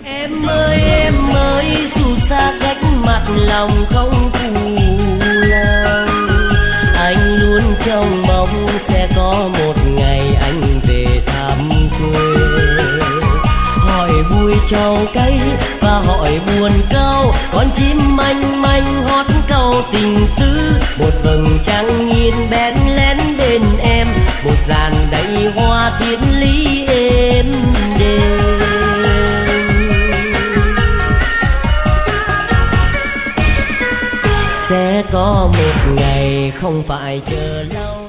em ơi dù xa cách mặt lòng không phụ lòng. Anh luôn trông mong sẽ có một ngày anh về thăm quê, hỏi vui trầu cây và hỏi buồn câu, con chim manh manh hót câu tình xứ. Một vầng trăng nghiêng bén lén bên em, một dàn đầy hoa thiên lý êm đềm. Sẽ có một ngày không phải chờ lâu.